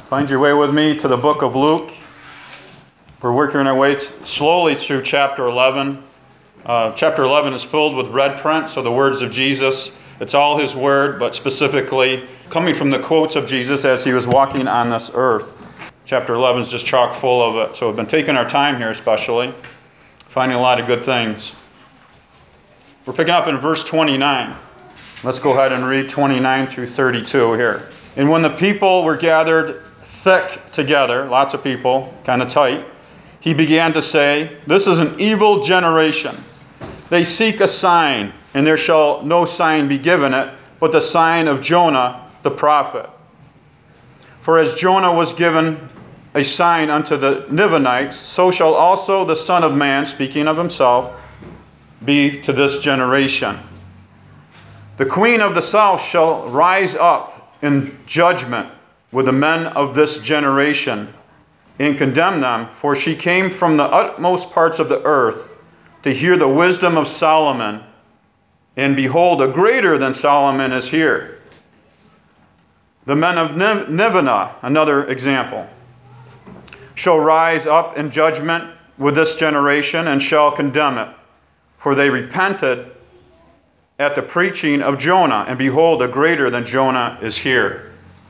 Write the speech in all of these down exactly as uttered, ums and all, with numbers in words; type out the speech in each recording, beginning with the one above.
Find your way with me to the book of Luke. We're working our way slowly through chapter eleven. Uh, chapter eleven is filled with red print, so the words of Jesus. It's all his word, but specifically coming from the quotes of Jesus as he was walking on this earth. Chapter eleven is just chock full of it. So we've been taking our time here especially, finding a lot of good things. We're picking up in verse twenty-nine. Let's go ahead and read twenty-nine through thirty-two here. And when the people were gathered thick together, lots of people, kind of tight, he began to say, "This is an evil generation. They seek a sign, and there shall no sign be given it, but the sign of Jonah the prophet. For as Jonah was given a sign unto the Ninevites, so shall also the Son of Man," speaking of himself, "be to this generation. The queen of the south shall rise up in judgment with the men of this generation, and condemn them, for she came from the utmost parts of the earth to hear the wisdom of Solomon, and behold, a greater than Solomon is here. The men of Nineveh," another example, "shall rise up in judgment with this generation, and shall condemn it, for they repented at the preaching of Jonah, and behold, a greater than Jonah is here."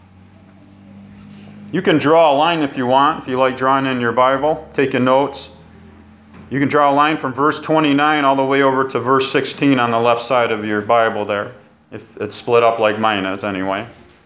You can draw a line if you want, if you like drawing in your Bible, taking notes. You can draw a line from verse twenty-nine all the way over to verse sixteen on the left side of your Bible there, if it's split up like mine is anyway.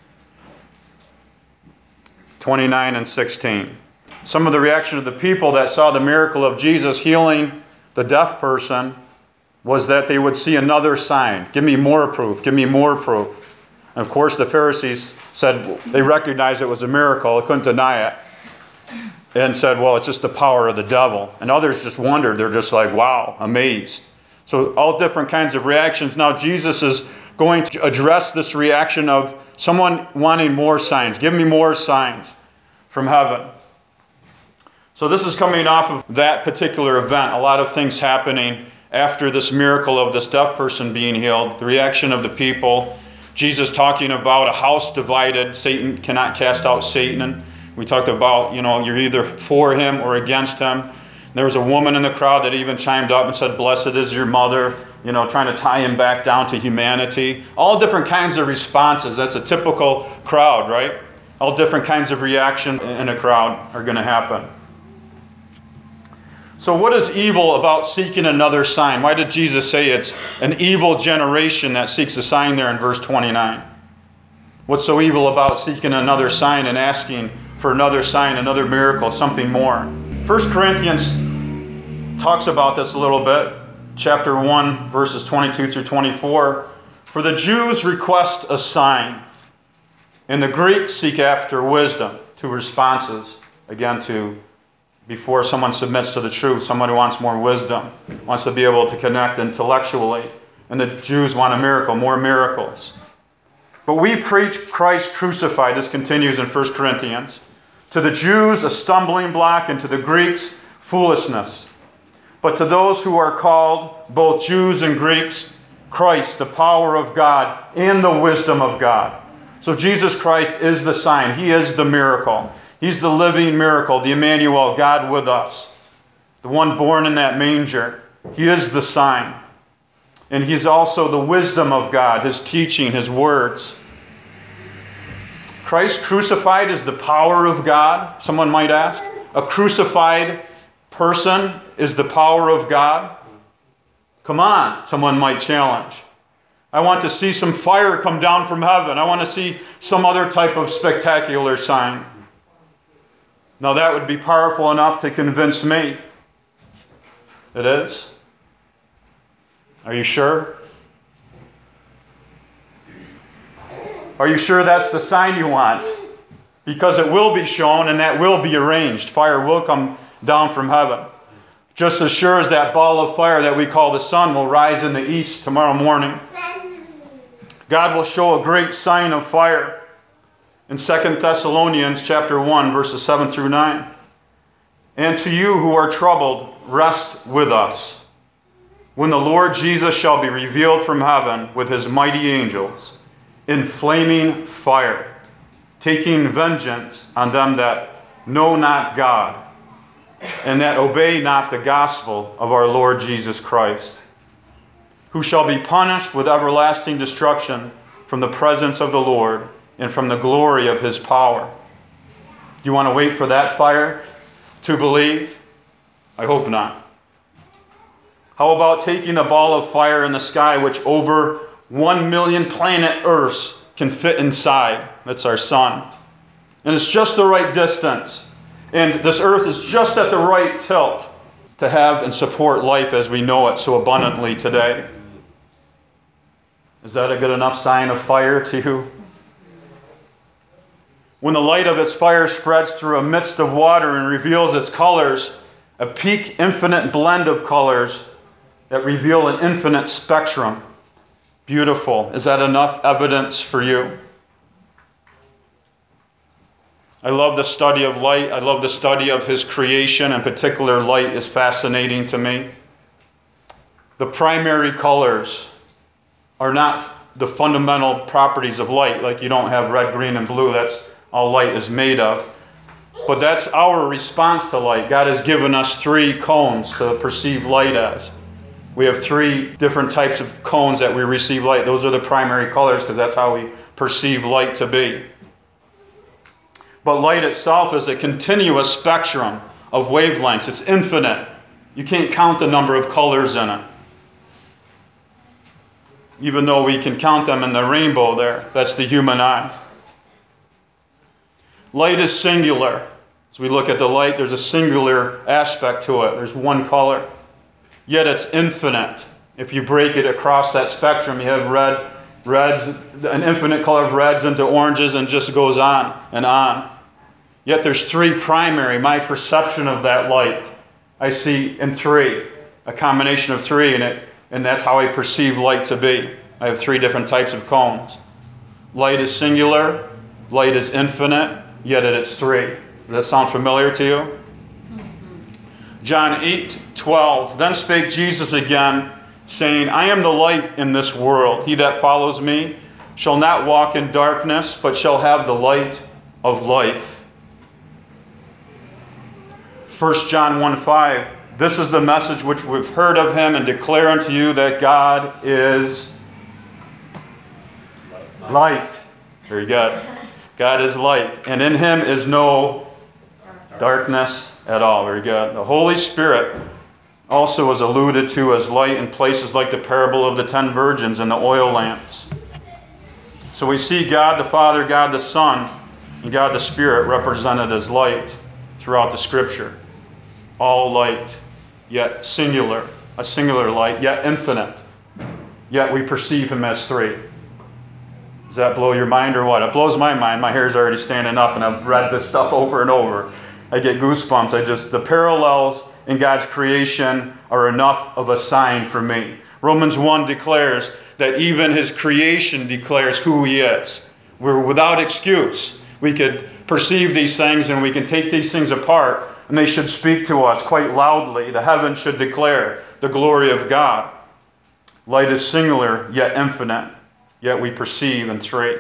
twenty-nine and sixteen. Some of the reaction of the people that saw the miracle of Jesus healing the deaf person was that they would see another sign. Give me more proof. Give me more proof. And of course, the Pharisees said they recognized it was a miracle. They couldn't deny it. And said, well, it's just the power of the devil. And others just wondered. They're just like, wow, amazed. So all different kinds of reactions. Now Jesus is going to address this reaction of someone wanting more signs. Give me more signs from heaven. So this is coming off of that particular event. A lot of things happening after this miracle of this deaf person being healed. The reaction of the people. Jesus talking about a house divided. Satan cannot cast out Satan. We talked about, you know, you're either for him or against him. There was a woman in the crowd that even chimed up and said, "Blessed is your mother," you know, trying to tie him back down to humanity. All different kinds of responses. That's a typical crowd, right? All different kinds of reactions in a crowd are going to happen. So what is evil about seeking another sign? Why did Jesus say it's an evil generation that seeks a sign there in verse twenty-nine? What's so evil about seeking another sign and asking for another sign, another miracle, something more? First Corinthians talks about this a little bit. Chapter one, verses twenty-two through twenty-four. "For the Jews request a sign, and the Greeks seek after wisdom." Two responses, again, to before someone submits to the truth. Somebody wants more wisdom, wants to be able to connect intellectually. And the Jews want a miracle, more miracles. "But we preach Christ crucified," this continues in First Corinthians, "to the Jews a stumbling block, and to the Greeks foolishness. But to those who are called, both Jews and Greeks, Christ, the power of God and the wisdom of God." So Jesus Christ is the sign. He is the miracle. He's the living miracle, the Emmanuel, God with us, the one born in that manger. He is the sign. And he's also the wisdom of God, his teaching, his words. Christ crucified is the power of God, someone might ask. A crucified person is the power of God. Come on, someone might challenge. I want to see some fire come down from heaven. I want to see some other type of spectacular sign. Now that would be powerful enough to convince me. It is? Are you sure? Are you sure that's the sign you want? Because it will be shown and that will be arranged. Fire will come down from heaven. Just as sure as that ball of fire that we call the sun will rise in the east tomorrow morning. God will show a great sign of fire. In Second Thessalonians chapter one, verses seven through nine. "And to you who are troubled, rest with us, when the Lord Jesus shall be revealed from heaven with his mighty angels in flaming fire, taking vengeance on them that know not God, and that obey not the gospel of our Lord Jesus Christ, who shall be punished with everlasting destruction from the presence of the Lord and from the glory of his power. You want to wait for that fire to believe? I hope not. How about taking the ball of fire in the sky, which over one million planet Earths can fit inside? That's our sun. And it's just the right distance. And this earth is just at the right tilt to have and support life as we know it so abundantly today. Is that a good enough sign of fire to you? When the light of its fire spreads through a mist of water and reveals its colors, a peak infinite blend of colors that reveal an infinite spectrum. Beautiful. Is that enough evidence for you? I love the study of light. I love the study of his creation. In particular, light is fascinating to me. The primary colors are not the fundamental properties of light. Like you don't have red, green, and blue. That's all light is made of. But that's our response to light. God has given us three cones to perceive light as. We have three different types of cones that we receive light. Those are the primary colors because that's how we perceive light to be. But light itself is a continuous spectrum of wavelengths. It's infinite. You can't count the number of colors in it. Even though we can count them in the rainbow there. That's the human eye. Light is singular. As we look at the light, there's a singular aspect to it. There's one color. Yet it's infinite. If you break it across that spectrum, you have red, reds, an infinite color of reds into oranges, and just goes on and on. Yet there's three primary. My perception of that light, I see in three, a combination of three in it, and that's how I perceive light to be. I have three different types of cones. Light is singular, light is infinite, yet it's three. Does that sound familiar to you? John eight twelve. Then spake Jesus again, saying, I am the light in this world. He that follows me shall not walk in darkness, but shall have the light of life. First John one five. This is the message which we've heard of him and declare unto you, that God is light. Very good. God is light, and in him is no darkness at all. Very good. The Holy Spirit also is alluded to as light in places like the parable of the ten virgins and the oil lamps. So we see God the Father, God the Son, and God the Spirit represented as light throughout the Scripture. All light, yet singular. A singular light, yet infinite. Yet we perceive him as three. Does that blow your mind or what? It blows my mind. My hair's already standing up, and I've read this stuff over and over. I get goosebumps. I just, the parallels in God's creation are enough of a sign for me. Romans one declares that even his creation declares who he is. We're without excuse. We could perceive these things and we can take these things apart, and they should speak to us quite loudly. The heavens should declare the glory of God. Light is singular, yet infinite, yet we perceive in three.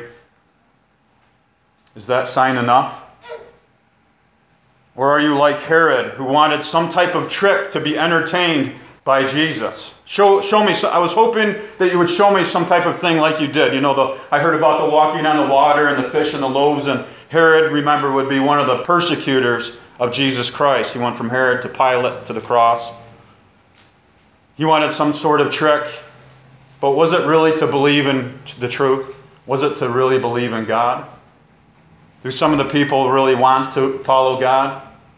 Is that sign enough? Or are you like Herod, who wanted some type of trick to be entertained by Jesus? Show, show me. I was hoping that you would show me some type of thing like you did. You know, the, I heard about the walking on the water and the fish and the loaves, and Herod, remember, would be one of the persecutors of Jesus Christ. He went from Herod to Pilate to the cross. He wanted some sort of trick, but was it really to believe in the truth? Was it to really believe in God? Do some of the people really want to follow God?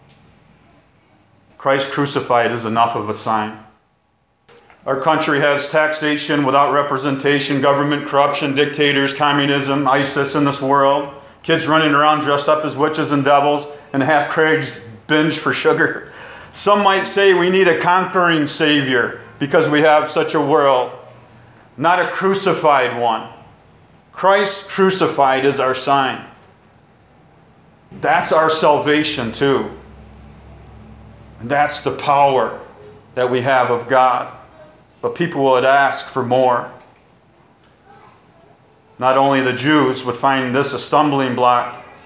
Christ crucified is enough of a sign. Our country has taxation without representation, government corruption, dictators, communism, ISIS in this world, kids running around dressed up as witches and devils, and half Craig's binge for sugar. Some might say we need a conquering Savior because we have such a world, not a crucified one. Christ crucified is our sign. That's our salvation too. And that's the power that we have of God. But people would ask for more. Not only the Jews would find this a stumbling block,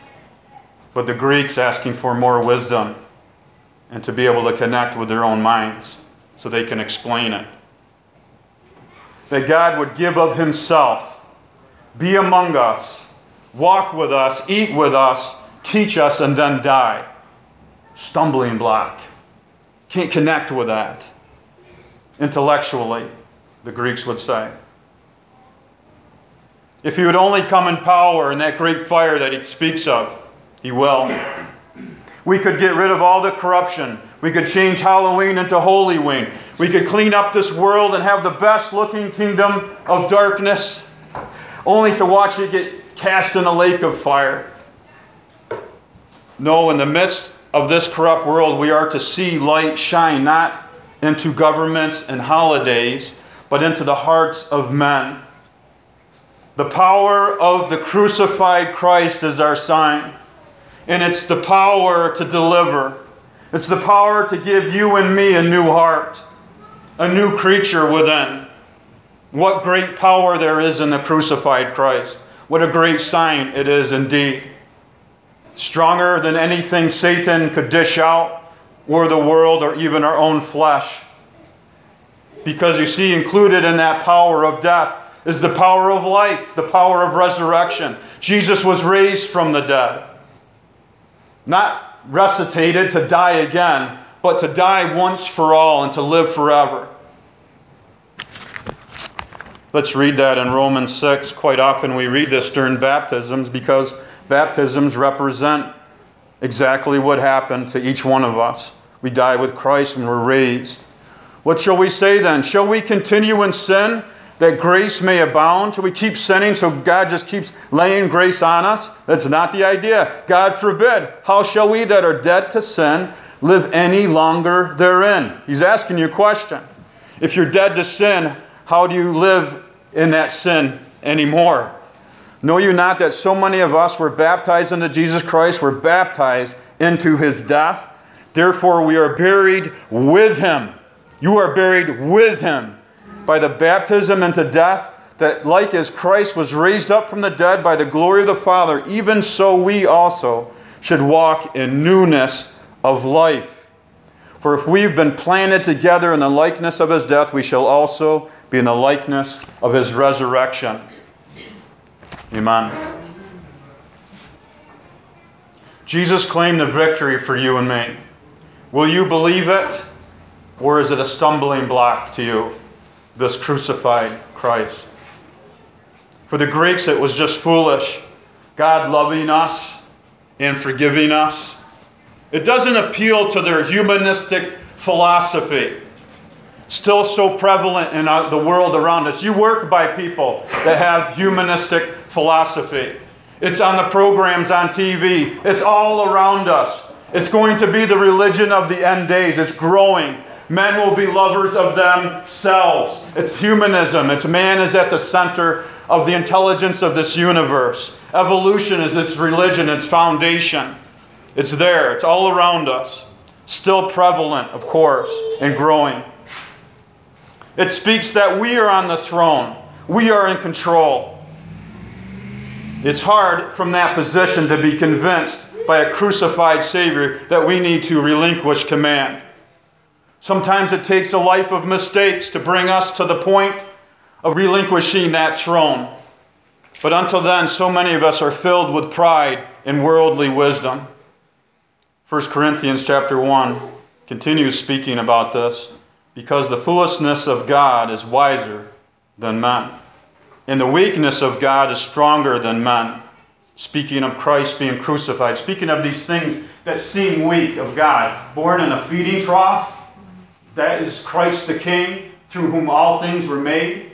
but the Greeks asking for more wisdom and to be able to connect with their own minds so they can explain it. That God would give of himself, be among us, walk with us, eat with us, teach us, and then die. Stumbling block. Can't connect with that. Intellectually, the Greeks would say. If he would only come in power and that great fire that he speaks of, he will. We could get rid of all the corruption. We could change Halloween into Holy Week. We could clean up this world and have the best looking kingdom of darkness, only to watch it get cast in a lake of fire. No, in the midst of this corrupt world, we are to see light shine not into governments and holidays, but into the hearts of men. The power of the crucified Christ is our sign. And it's the power to deliver. It's the power to give you and me a new heart, a new creature within. What great power there is in the crucified Christ. What a great sign it is indeed. Stronger than anything Satan could dish out, or the world, or even our own flesh. Because you see, included in that power of death is the power of life, the power of resurrection. Jesus was raised from the dead. Not resuscitated to die again, but to die once for all and to live forever. Let's read that in Romans six. Quite often we read this during baptisms because baptisms represent exactly what happened to each one of us. We die with Christ and we're raised. What shall we say then? Shall we continue in sin that grace may abound? Shall we keep sinning so God just keeps laying grace on us? That's not the idea. God forbid. How shall we that are dead to sin live any longer therein? He's asking you a question. If you're dead to sin, how do you live in that sin anymore? Know you not that so many of us were baptized into Jesus Christ, were baptized into his death? Therefore we are buried with him. You are buried with him by the baptism into death, that like as Christ was raised up from the dead by the glory of the Father, even so we also should walk in newness of life. For if we've been planted together in the likeness of his death, we shall also be in the likeness of his resurrection. Amen. Jesus claimed the victory for you and me. Will you believe it? Or is it a stumbling block to you, this crucified Christ? For the Greeks, it was just foolish. God loving us and forgiving us. It doesn't appeal to their humanistic philosophy, still so prevalent in the world around us. You work by people that have humanistic philosophy. It's on the programs on T V. It's all around us. It's going to be the religion of the end days. It's growing. Men will be lovers of themselves. It's humanism. It's man is at the center of the intelligence of this universe. Evolution is its religion, its foundation. It's there. It's all around us. Still prevalent, of course, and growing. It speaks that we are on the throne. We are in control. It's hard from that position to be convinced by a crucified Savior that we need to relinquish command. Sometimes it takes a life of mistakes to bring us to the point of relinquishing that throne. But until then, so many of us are filled with pride and worldly wisdom. First Corinthians chapter one continues speaking about this. Because the foolishness of God is wiser than men, and the weakness of God is stronger than men. Speaking of Christ being crucified, speaking of these things that seem weak of God, born in a feeding trough, that is Christ the King, through whom all things were made.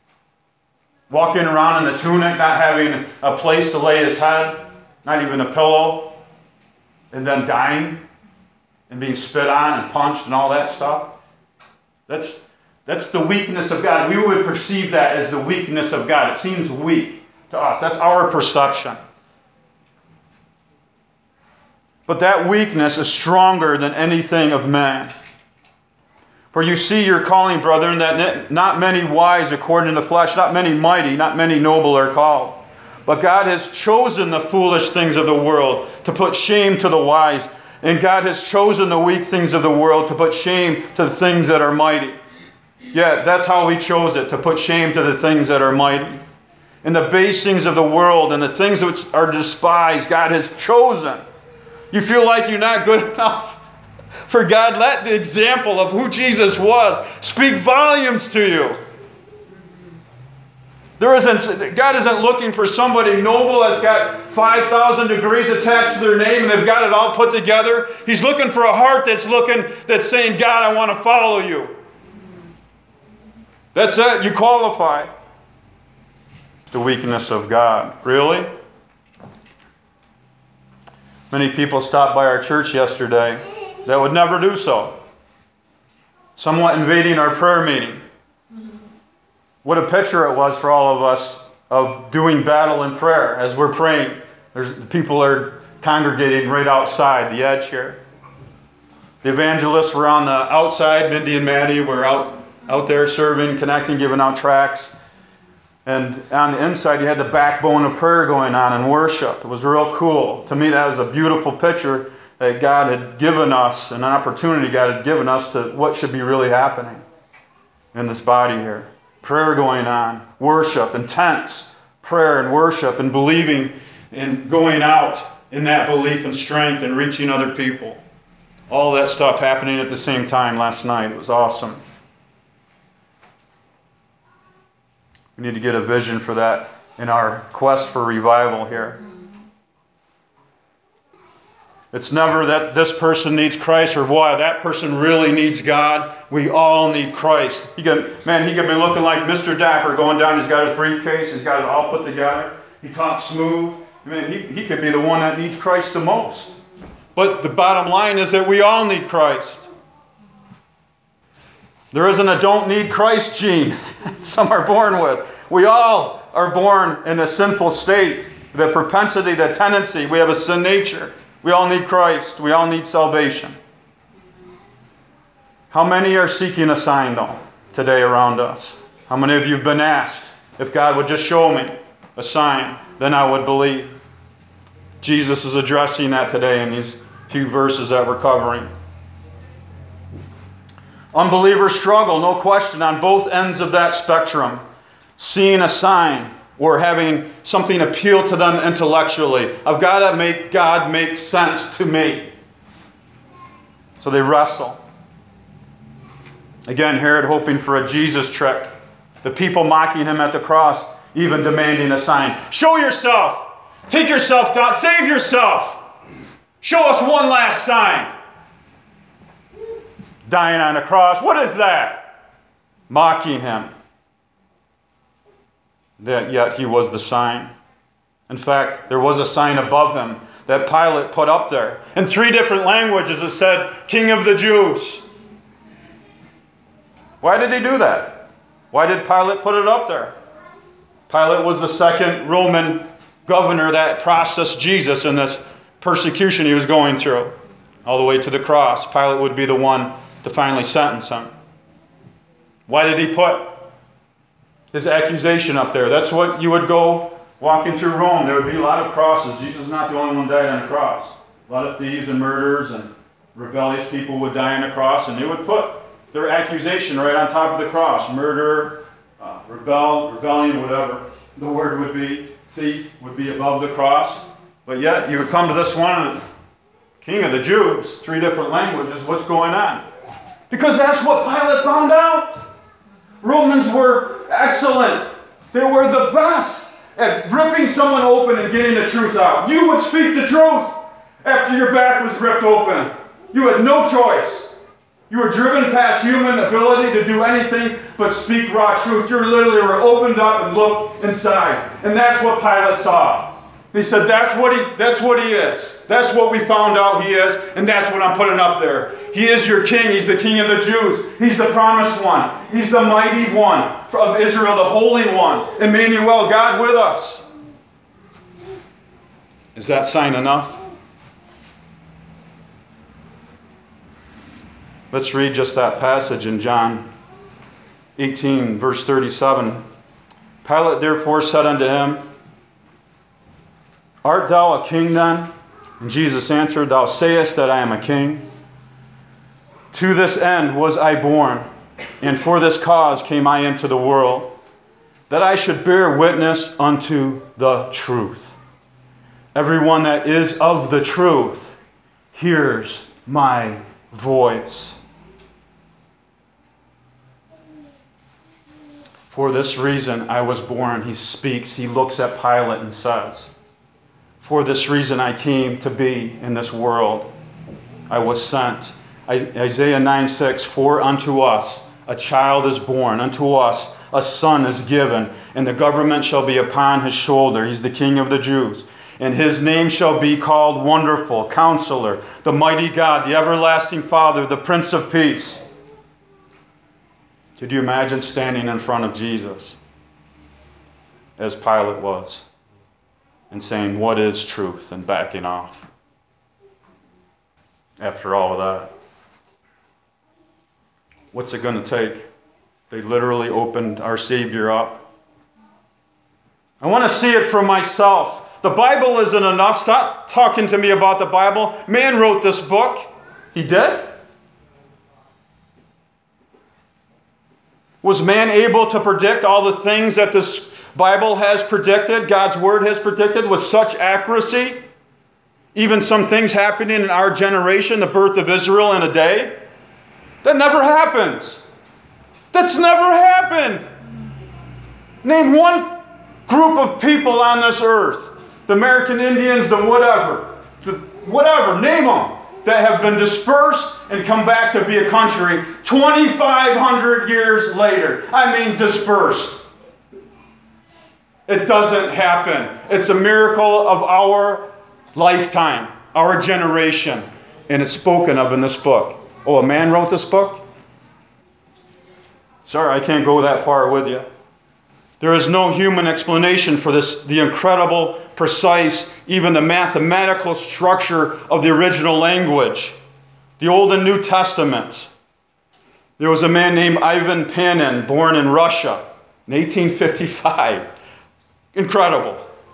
Walking around in a tunic, not having a place to lay his head, not even a pillow, and then dying and being spit on and punched and all that stuff. That's, that's the weakness of God. We would perceive that as the weakness of God. It seems weak to us. That's our perception. But that weakness is stronger than anything of man. For you see your calling, brethren, that not many wise according to the flesh, not many mighty, not many noble are called. But God has chosen the foolish things of the world to put shame to the wise. And God has chosen the weak things of the world to put shame to the things that are mighty. Yeah, that's how He chose it, to put shame to the things that are mighty. And the base things of the world and the things which are despised, God has chosen. You feel like you're not good enough for God? Let the example of who Jesus was speak volumes to you. There isn't, God isn't looking for somebody noble that's got five thousand degrees attached to their name and they've got it all put together. He's looking for a heart that's looking, that's saying, God, I want to follow you. That's it. You qualify. The weakness of God. Really? Many people stopped by our church yesterday that would never do so. Somewhat invading our prayer meeting. What a picture it was for all of us of doing battle in prayer as we're praying. There's, the people are congregating right outside the edge here. The evangelists were on the outside. Mindy and Maddie were out, out there serving, connecting, giving out tracts. And on the inside, you had the backbone of prayer going on in worship. It was real cool. To me, that was a beautiful picture that God had given us, an opportunity God had given us to what should be really happening in this body here. Prayer going on, worship, intense prayer and worship, and believing and going out in that belief and strength and reaching other people. All that stuff happening at the same time last night. It was awesome. We need to get a vision for that in our quest for revival here. It's never that this person needs Christ or boy, that person really needs God. We all need Christ. He could, man, he could be looking like Mister Dapper going down. He's got his briefcase. He's got it all put together. He talks smooth. I mean, he, he could be the one that needs Christ the most. But the bottom line is that we all need Christ. There isn't a don't need Christ gene some are born with. We all are born in a sinful state. The propensity, the tendency, we have a sin nature. We all need Christ. We all need salvation. How many are seeking a sign, though, today around us? How many of you have been asked, if God would just show me a sign, then I would believe? Jesus is addressing that today in these few verses that we're covering. Unbelievers struggle, no question, on both ends of that spectrum. Seeing a sign or having something appeal to them intellectually. I've got to make God make sense to me. So they wrestle. Again, Herod hoping for a Jesus trick. The people mocking him at the cross, even demanding a sign. Show yourself. Take yourself down. Save yourself. Show us one last sign. Dying on a cross. What is that? Mocking him. That yet he was the sign. In fact, there was a sign above him that Pilate put up there. In three different languages it said, King of the Jews. Why did he do that? Why did Pilate put it up there? Pilate was the second Roman governor that processed Jesus in this persecution he was going through, all the way to the cross. Pilate would be the one to finally sentence him. Why did he put his accusation up there? That's what you would go walking through Rome. There would be a lot of crosses. Jesus is not the only one who died on a cross. A lot of thieves and murderers and rebellious people would die on a cross, and they would put their accusation right on top of the cross. Murder, uh, rebel, rebellion, whatever the word would be. Thief would be above the cross. But yet you would come to this one, King of the Jews, three different languages. What's going on? Because that's what Pilate found out. Romans were excellent. They were the best at ripping someone open and getting the truth out. You would speak the truth after your back was ripped open. You had no choice. You were driven past human ability to do anything but speak raw truth. You literally were opened up and looked inside. And that's what Pilate saw. He said, that's what he, that's what he is. That's what we found out he is, and that's what I'm putting up there. He is your king. He's the King of the Jews. He's the promised one. He's the mighty one of Israel, the Holy One. Emmanuel, God with us. Is that sign enough? Let's read just that passage in John eighteen, verse thirty-seven. Pilate therefore said unto him, Art thou a king then? And Jesus answered, Thou sayest that I am a king. To this end was I born, and for this cause came I into the world, that I should bear witness unto the truth. Everyone that is of the truth hears my voice. For this reason I was born. He speaks. He looks at Pilate and says, For this reason I came to be in this world. I was sent. Isaiah nine six, For unto us a child is born, unto us a son is given, and the government shall be upon his shoulder. He's the King of the Jews. And his name shall be called Wonderful, Counselor, the Mighty God, the Everlasting Father, the Prince of Peace. Could you imagine standing in front of Jesus, as Pilate was, and saying, What is truth? And backing off after all of that? What's it going to take? They literally opened our Savior up. I want to see it for myself. The Bible isn't enough. Stop talking to me about the Bible. Man wrote this book. He did? Was man able to predict all the things that this Bible has predicted, God's Word has predicted, with such accuracy? Even some things happening in our generation, the birth of Israel in a day? That never happens. That's never happened. Name one group of people on this earth, the American Indians, the whatever, the whatever, name them, that have been dispersed and come back to be a country twenty-five hundred years later. I mean dispersed. It doesn't happen. It's a miracle of our lifetime, our generation, and it's spoken of in this book. Oh, a man wrote this book? Sorry, I can't go that far with you. There is no human explanation for this, the incredible, precise, even the mathematical structure of the original language. The Old and New Testaments. There was a man named Ivan Panin, born in Russia in eighteen fifty-five. Incredible.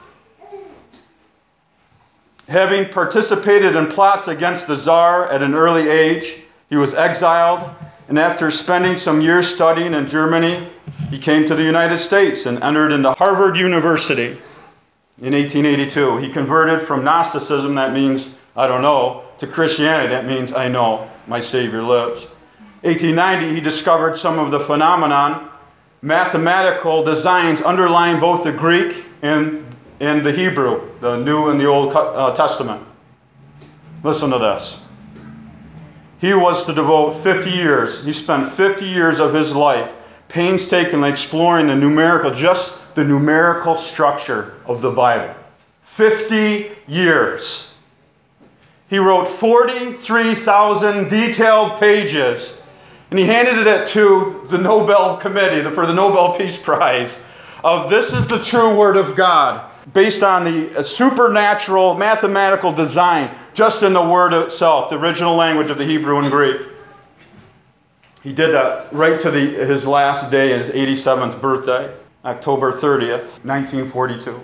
Having participated in plots against the Tsar at an early age, he was exiled, and after spending some years studying in Germany, he came to the United States and entered into Harvard University in eighteen eighty-two. He converted from Gnosticism, that means I don't know, to Christianity, that means I know my Savior lives. eighteen ninety, he discovered some of the phenomenon, mathematical designs underlying both the Greek and, and the Hebrew, the New and the Old uh, Testament. Listen to this. He was to devote fifty years, he spent fifty years of his life painstakingly exploring the numerical, just the numerical structure of the Bible. fifty years. He wrote forty-three thousand detailed pages, and he handed it to the Nobel Committee for the Nobel Peace Prize of this is the true Word of God, based on the supernatural mathematical design just in the Word itself, the original language of the Hebrew and Greek. He did that right to the, his last day, his eighty-seventh birthday, October thirtieth, nineteen forty-two.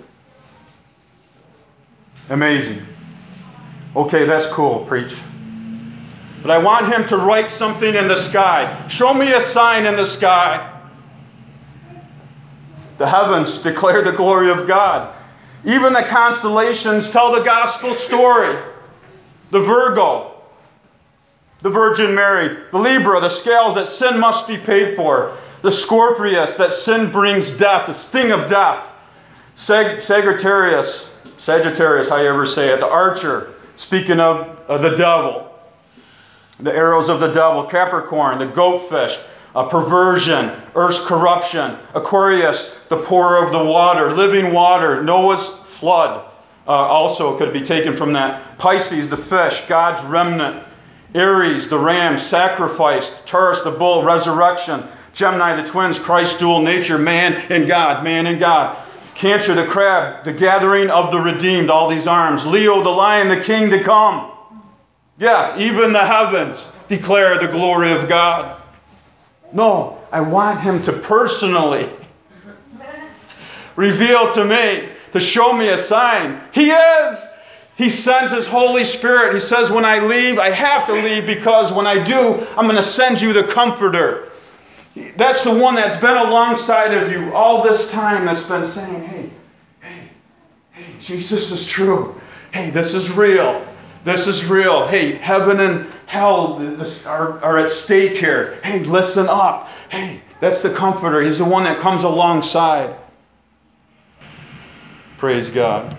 Amazing. Okay, that's cool, preach. But I want him to write something in the sky. Show me a sign in the sky. The heavens declare the glory of God. Even the constellations tell the gospel story. The Virgo, the Virgin Mary, the Libra, the scales that sin must be paid for, the Scorpius, that sin brings death, the sting of death, Sag- Sagittarius, Sagittarius, how you ever say it, the Archer, speaking of uh, the devil, the arrows of the devil, Capricorn, the goatfish, uh, perversion, Earth's corruption, Aquarius, the pourer of the water, living water, Noah's flood, uh, also could be taken from that, Pisces, the fish, God's remnant, Aries, the ram, sacrificed, Taurus, the bull, resurrection, Gemini, the twins, Christ's dual nature, man and God, man and God. Cancer, the crab, the gathering of the redeemed, all these arms. Leo, the lion, the king to come. Yes, even the heavens declare the glory of God. No, I want him to personally reveal to me, to show me a sign. He is. He sends His Holy Spirit. He says, when I leave, I have to leave because when I do, I'm going to send you the Comforter. That's the one that's been alongside of you all this time, that's been saying, hey, hey, hey, Jesus is true. Hey, this is real. This is real. Hey, heaven and hell are, are at stake here. Hey, listen up. Hey, that's the Comforter. He's the one that comes alongside. Praise God.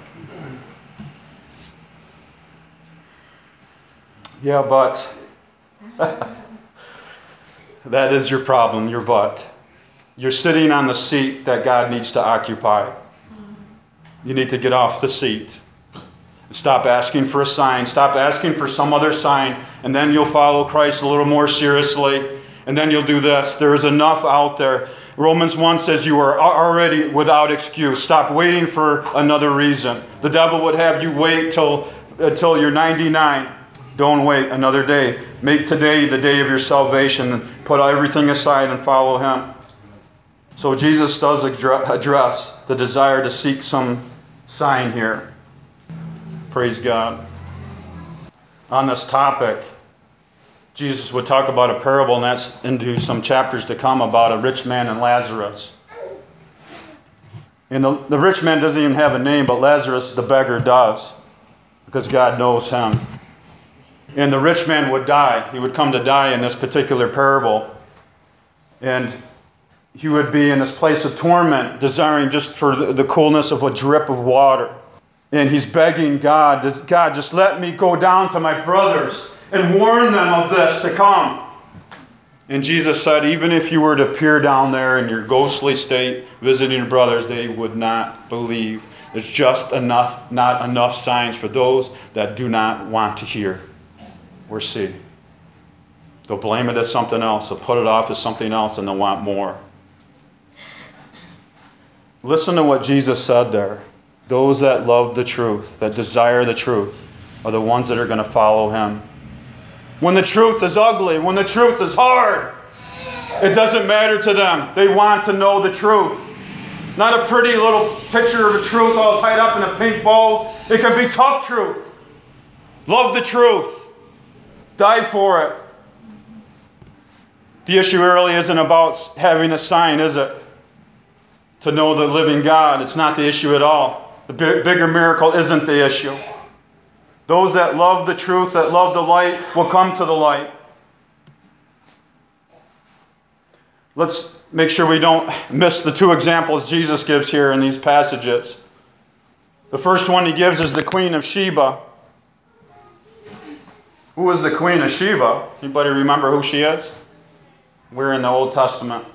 Yeah, but that is your problem, your but. You're sitting on the seat that God needs to occupy. You need to get off the seat. Stop asking for a sign. Stop asking for some other sign. And then you'll follow Christ a little more seriously. And then you'll do this. There is enough out there. Romans one says you are already without excuse. Stop waiting for another reason. The devil would have you wait till, until you're ninety-nine. Don't wait another day. Make today the day of your salvation. And put everything aside and follow Him. So Jesus does address the desire to seek some sign here. Praise God. On this topic, Jesus would talk about a parable, and that's into some chapters to come, about a rich man and Lazarus. And the, the rich man doesn't even have a name, but Lazarus, the beggar, does, because God knows him. And the rich man would die. He would come to die in this particular parable. And he would be in this place of torment, desiring just for the, the coolness of a drip of water. And he's begging God, God, just let me go down to my brothers and warn them of this to come. And Jesus said, even if you were to peer down there in your ghostly state, visiting your brothers, they would not believe. There's just enough, not enough signs for those that do not want to hear or see. They'll blame it as something else. They'll put it off as something else, and they'll want more. Listen to what Jesus said there. Those that love the truth, that desire the truth, are the ones that are going to follow Him. When the truth is ugly, when the truth is hard, it doesn't matter to them. They want to know the truth. Not a pretty little picture of a truth all tied up in a pink bow. It can be tough truth. Love the truth. Die for it. The issue really isn't about having a sign, is it? To know the living God. It's not the issue at all. The big, bigger miracle isn't the issue. Those that love the truth, that love the light, will come to the light. Let's make sure we don't miss the two examples Jesus gives here in these passages. The first one He gives is the Queen of Sheba. Who is the Queen of Sheba? Anybody remember who she is? We're in the Old Testament.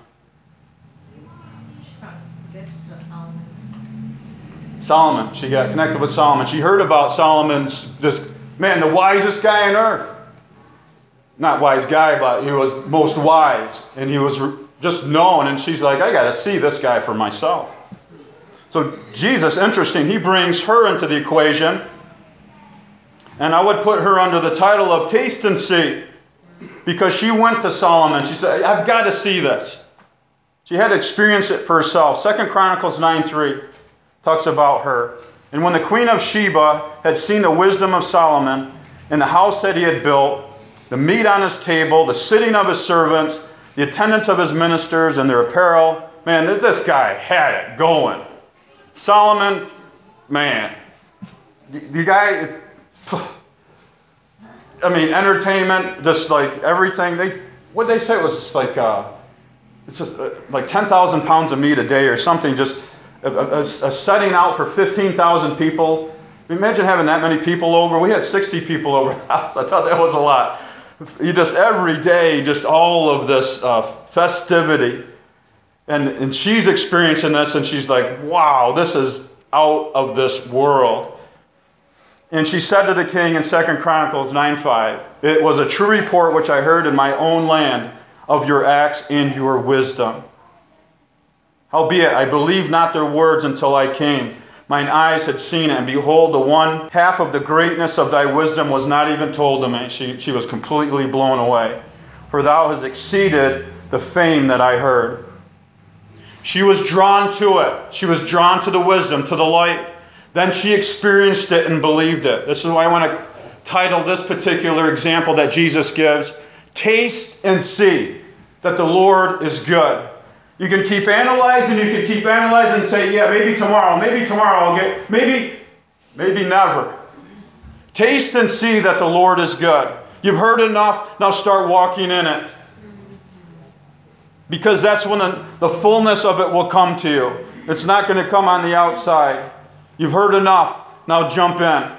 Solomon. She got connected with Solomon. She heard about Solomon's, this man, the wisest guy on earth. Not wise guy, but he was most wise. And he was just known. And she's like, I got to see this guy for myself. So Jesus, interesting, He brings her into the equation. And I would put her under the title of taste and see. Because she went to Solomon. She said, I've got to see this. She had to experience it for herself. Second Chronicles nine three. Talks about her. And when the Queen of Sheba had seen the wisdom of Solomon and the house that he had built, the meat on his table, the sitting of his servants, the attendance of his ministers and their apparel, man, this guy had it going. Solomon, man, the guy, I mean, entertainment, just like everything. They, what they say was just like, uh, it's just uh, like ten thousand pounds of meat a day or something, just A, a, a setting out for fifteen thousand people. Imagine having that many people over. We had sixty people over the house. I thought that was a lot. You just every day, just all of this uh, festivity. And, and she's experiencing this, and she's like, wow, this is out of this world. And she said to the king in Second Chronicles nine five, it was a true report which I heard in my own land of your acts and your wisdom. Howbeit, I believed not their words until I came. Mine eyes had seen it, and behold, the one half of the greatness of thy wisdom was not even told to me. She, she was completely blown away. For thou hast exceeded the fame that I heard. She was drawn to it. She was drawn to the wisdom, to the light. Then she experienced it and believed it. This is why I want to title this particular example that Jesus gives, Taste and See that the Lord is good. You can keep analyzing, you can keep analyzing and say, yeah, maybe tomorrow, maybe tomorrow I'll get, maybe, maybe never. Taste and see that the Lord is good. You've heard enough, now start walking in it. Because that's when the, the fullness of it will come to you. It's not going to come on the outside. You've heard enough, now jump in.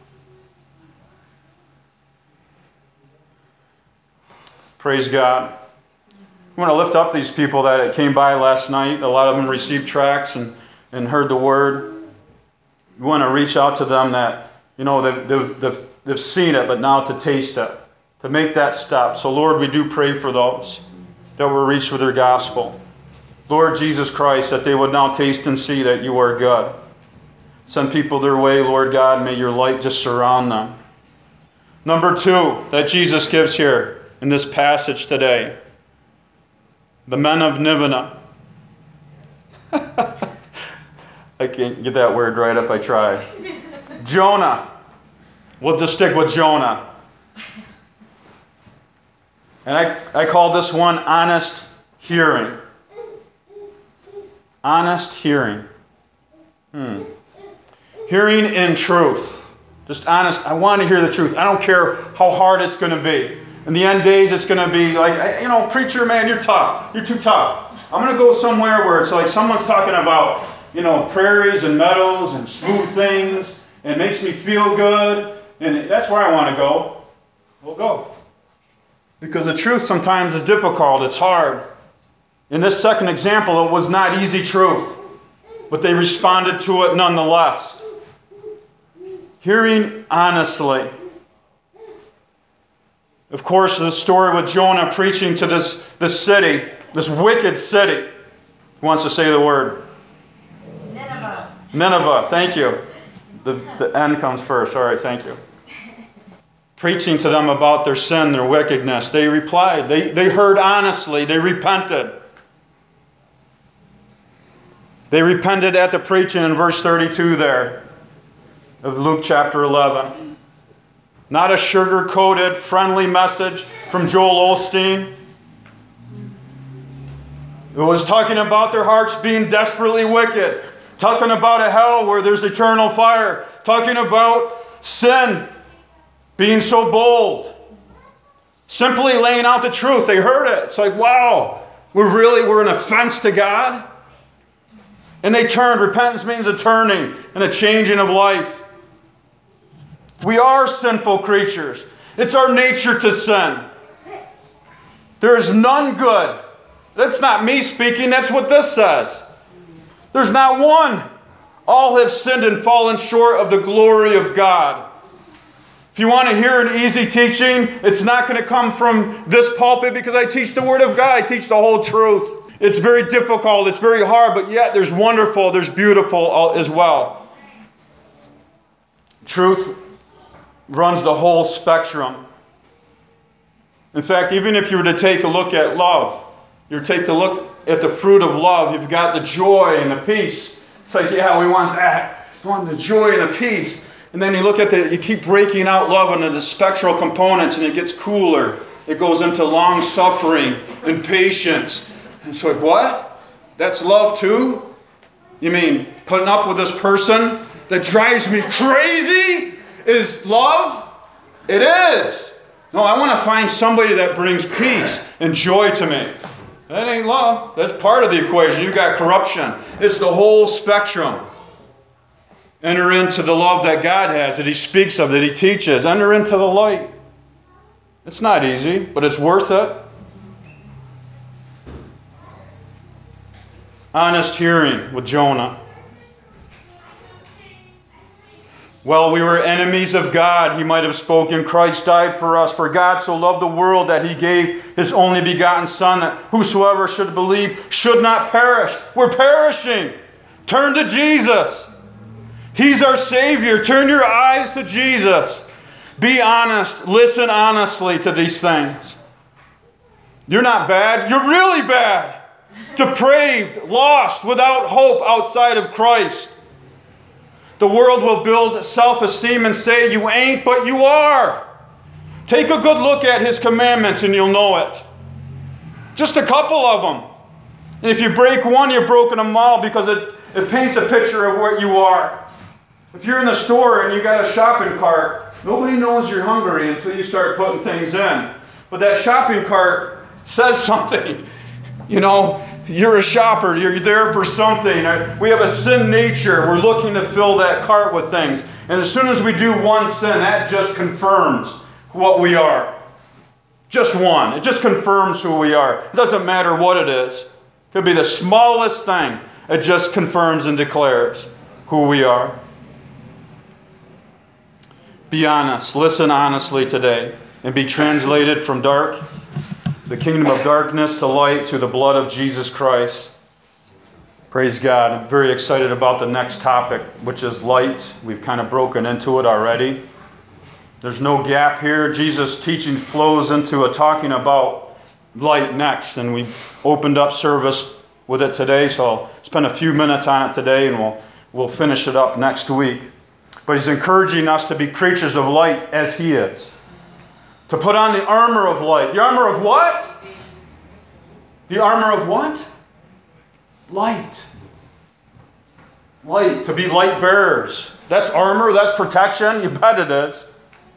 Praise God. I want to lift up these people that came by last night. A lot of them received tracts and, and heard the word. We want to reach out to them that, you know, they've, they've, they've, they've seen it, but now to taste it, to make that step. So, Lord, we do pray for those that were reached with their gospel. Lord Jesus Christ, that they would now taste and see that you are good. Send people their way, Lord God. May your light just surround them. Number two that Jesus gives here in this passage today. The men of Nineveh. I can't get that word right if I try. Jonah. We'll just stick with Jonah. And I, I call this one honest hearing. Honest hearing. Hmm. Hearing in truth. Just honest. I want to hear the truth. I don't care how hard it's going to be. In the end days, it's going to be like, you know, preacher, man, you're tough. You're too tough. I'm going to go somewhere where it's like someone's talking about, you know, prairies and meadows and smooth things. And it makes me feel good. And that's where I want to go. We'll go. Because the truth sometimes is difficult. It's hard. In this second example, it was not easy truth. But they responded to it nonetheless. Hearing honestly. Of course, the story with Jonah preaching to this, this city, this wicked city. Who wants to say the word? Nineveh. Nineveh, thank you. The, the N comes first. All right, thank you. Preaching to them about their sin, their wickedness. They replied. They, they heard honestly. They repented. They repented at the preaching in verse thirty-two there of Luke chapter eleven. Not a sugar-coated, friendly message from Joel Osteen. It was talking about their hearts being desperately wicked. Talking about a hell where there's eternal fire. Talking about sin being so bold. Simply laying out the truth. They heard it. It's like, wow, we're really, we're an offense to God. And they turned. Repentance means a turning and a changing of life. We are sinful creatures. It's our nature to sin. There is none good. That's not me speaking. That's what this says. There's not one. All have sinned and fallen short of the glory of God. If you want to hear an easy teaching, it's not going to come from this pulpit because I teach the Word of God. I teach the whole truth. It's very difficult. It's very hard, but yet there's wonderful, there's beautiful as well. Truth runs the whole spectrum. In fact, even if you were to take a look at love, you take a look at the fruit of love, you've got the joy and the peace. It's like, yeah, we want that. We want the joy and the peace. And then you look at the, you keep breaking out love into the spectral components, and it gets cooler. It goes into long suffering and patience. And it's like, what? That's love too? You mean putting up with this person that drives me crazy is love? It is. No, I want to find somebody that brings peace and joy to me. That ain't love. That's part of the equation. You've got corruption. It's the whole spectrum. Enter into the love that God has, that He speaks of, that He teaches. Enter into the light. It's not easy, but it's worth it. Honest hearing with Jonah. Well, we were enemies of God. He might have spoken, Christ died for us. For God so loved the world that He gave His only begotten Son, that whosoever should believe should not perish. We're perishing. Turn to Jesus. He's our Savior. Turn your eyes to Jesus. Be honest. Listen honestly to these things. You're not bad. You're really bad. depraved, lost, without hope outside of Christ. The world will build self-esteem and say, you ain't, but you are. Take a good look at His commandments and you'll know it. Just a couple of them. And if you break one, you've broken them all, because it, it paints a picture of what you are. If you're in the store and you got a shopping cart, nobody knows you're hungry until you start putting things in. But that shopping cart says something. You know, you're a shopper. You're there for something. We have a sin nature. We're looking to fill that cart with things. And as soon as we do one sin, that just confirms what we are. Just one. It just confirms who we are. It doesn't matter what it is. It could be the smallest thing. It just confirms and declares who we are. Be honest. Listen honestly today, and be translated from dark, the kingdom of darkness, to light through the blood of Jesus Christ. Praise God. I'm very excited about the next topic, which is light. We've kind of broken into it already. There's no gap here. Jesus' teaching flows into a talking about light next, and we opened up service with it today, so I'll spend a few minutes on it today, and we'll we'll finish it up next week. But He's encouraging us to be creatures of light as He is. To put on the armor of light. The armor of what? The armor of what? Light. Light. To be light bearers. That's armor. That's protection. You bet it is.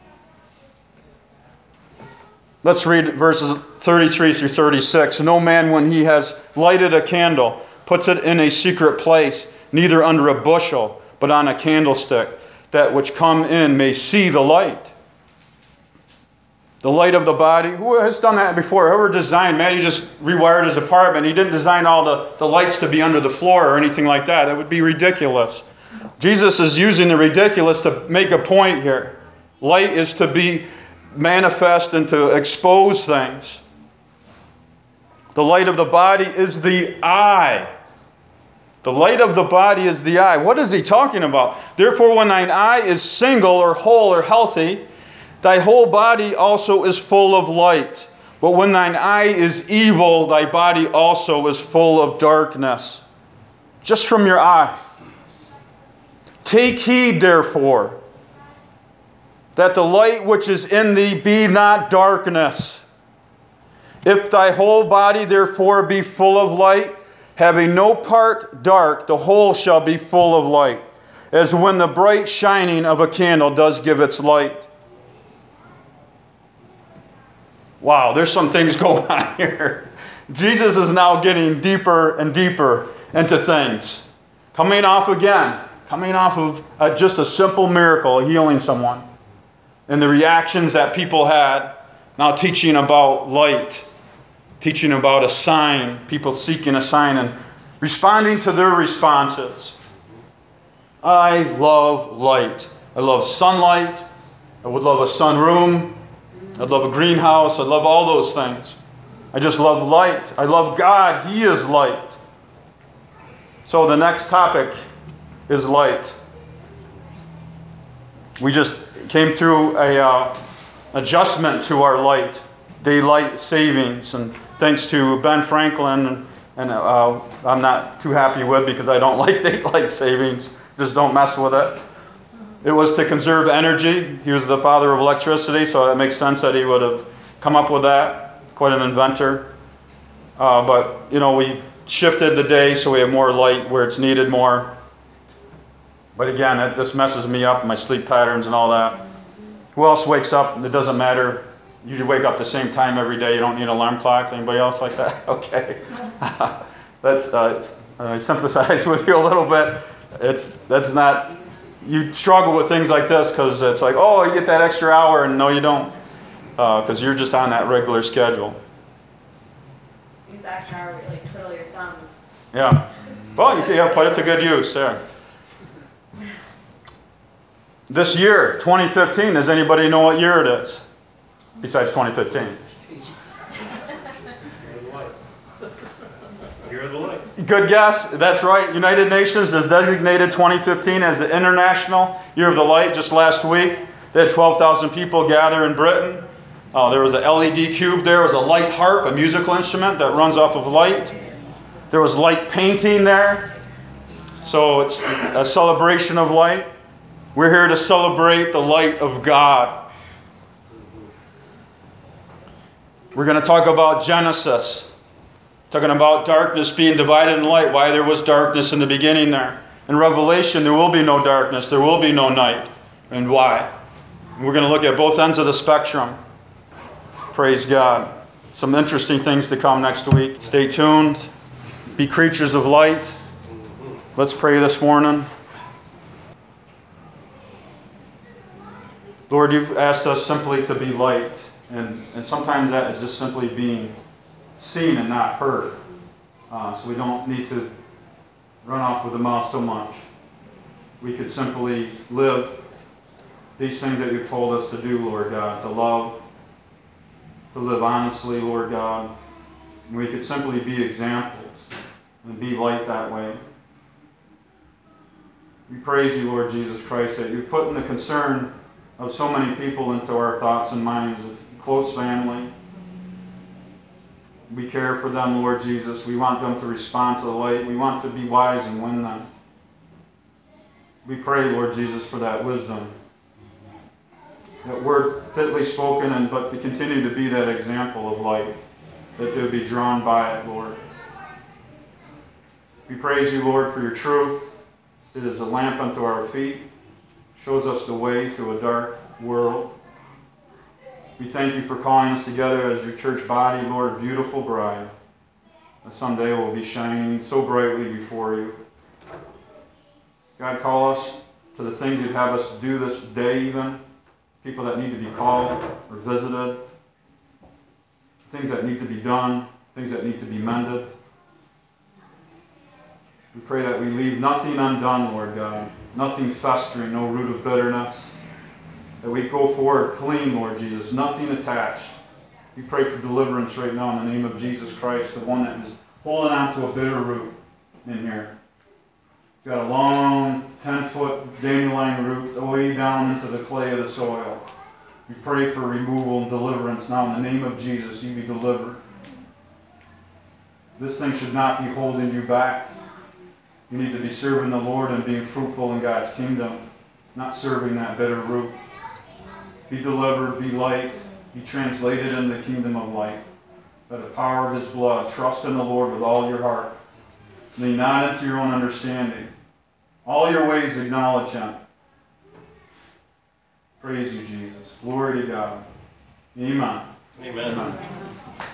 Let's read verses thirty-three through thirty-six. No man, when he has lighted a candle, puts it in a secret place, neither under a bushel, but on a candlestick, that which come in may see the light. The light of the body. Who has done that before? Whoever designed, Matty just rewired his apartment. He didn't design all the, the lights to be under the floor or anything like that. That would be ridiculous. Jesus is using the ridiculous to make a point here. Light is to be manifest and to expose things. The light of the body is the eye. The light of the body is the eye. What is he talking about? Therefore, when thine eye is single or whole or healthy, thy whole body also is full of light. But when thine eye is evil, thy body also is full of darkness. Just from your eye. Take heed, therefore, that the light which is in thee be not darkness. If thy whole body therefore be full of light, having no part dark, the whole shall be full of light, as when the bright shining of a candle does give its light. Wow, there's some things going on here. Jesus is now getting deeper and deeper into things. Coming off again, coming off of uh, just a simple miracle, healing someone. And the reactions that people had, now teaching about light, teaching about a sign, people seeking a sign and responding to their responses. I love light. I love sunlight. I would love a sunroom. I'd love a greenhouse. I love all those things. I just love light. I love God. He is light. So the next topic is light. We just came through a uh, adjustment to our light, daylight savings, and thanks to Ben Franklin, and, and uh, I'm not too happy with because I don't like daylight savings. Just don't mess with it. It was to conserve energy. He was the father of electricity, so it makes sense that he would have come up with that. Quite an inventor. Uh, but, you know, we shifted the day so we have more light where it's needed more. But again, it just messes me up, my sleep patterns and all that. Who else wakes up? It doesn't matter. You wake up the same time every day. You don't need an alarm clock. Anybody else like that? Okay. That's uh, it's, uh, I sympathize with you a little bit. It's that's not. You struggle with things like this because it's like, oh, you get that extra hour, and no, you don't, because uh, you're just on that regular schedule. Use extra hour to really twiddle your thumbs. Yeah. Well, you can yeah, put it to good use there. This year, twenty fifteen, does anybody know what year it is? Besides twenty fifteen. Year of the light. Good guess. That's right. United Nations has designated twenty fifteen as the International Year of the Light. Just last week, they had twelve thousand people gather in Britain. Uh, there was an L E D cube there. There was a light harp, a musical instrument that runs off of light. There was light painting there. So it's a celebration of light. We're here to celebrate the light of God. We're going to talk about Genesis. Talking about darkness being divided in light. Why there was darkness in the beginning there. In Revelation, there will be no darkness. There will be no night. And why? We're going to look at both ends of the spectrum. Praise God. Some interesting things to come next week. Stay tuned. Be creatures of light. Let's pray this morning. Lord, you've asked us simply to be light. And, and sometimes that is just simply being seen and not heard. Uh, so we don't need to run off with the mouth so much. We could simply live these things that you've told us to do, Lord God, to love, to live honestly, Lord God. And we could simply be examples and be light that way. We praise you, Lord Jesus Christ, that you've put in the concern of so many people into our thoughts and minds of close family. We care for them, Lord Jesus. We want them to respond to the light. We want to be wise and win them. We pray, Lord Jesus, for that wisdom. That word fitly spoken, and but to continue to be that example of light. That they would be drawn by it, Lord. We praise you, Lord, for your truth. It is a lamp unto our feet. Shows us the way through a dark world. We thank you for calling us together as your church body, Lord, beautiful bride. And someday we'll be shining so brightly before you. God, call us to the things you'd have us do this day even. People that need to be called or visited. Things that need to be done. Things that need to be mended. We pray that we leave nothing undone, Lord God. Nothing festering, no root of bitterness. That we go forward clean, Lord Jesus, nothing attached. We pray for deliverance right now in the name of Jesus Christ, the one that is holding on to a bitter root in here. He's got a long ten-foot dandelion root way down into the clay of the soil. We pray for removal and deliverance now in the name of Jesus. You be delivered. This thing should not be holding you back. You need to be serving the Lord and being fruitful in God's kingdom, not serving that bitter root. Be delivered, be light, be translated in the kingdom of light. By the power of his blood, trust in the Lord with all your heart. Lean not into your own understanding. All your ways acknowledge him. Praise you, Jesus. Glory to God. Amen. Amen. Amen.